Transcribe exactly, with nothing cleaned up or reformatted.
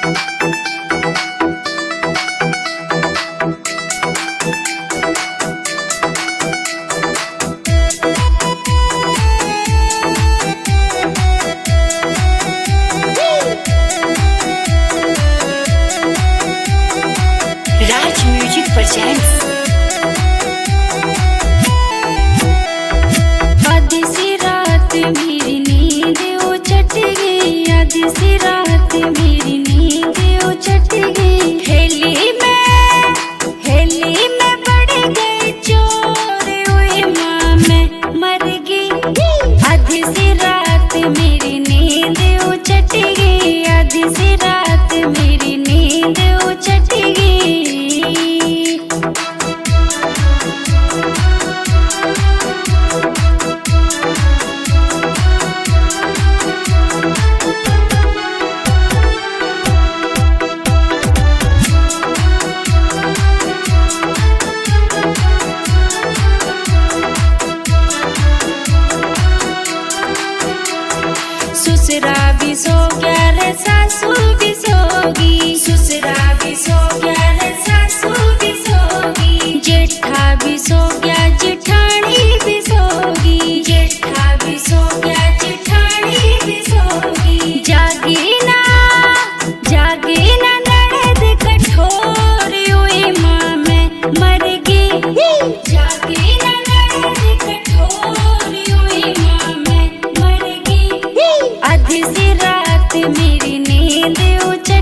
राज music presents. आधी सी रात मेरी नींद उचट गई, आधी सी रात मेरी नींद उचट गई। हेली में हेली में बढ़ गई चोर, ओए माँ मैं मर गई। आधी सी रात मेरी नींद उचट गई, आधी सी रात मेरी नींद उचट गई। ससुरा भी सो गया रे सासू भी सोगी, ससुरा भी सो गया रे सासू भी सोगी। जेठा भी सो गया जेठानी भी सोगी, जेठा भी सो गया जेठानी भी सोगी। जागी ना जागी ना ननद कठोर, ओए माँ मैं मर गई। जागी ना ननद कठोर, ओए माँ मैं मर गई। आधी सी रात मेरी नींद उचट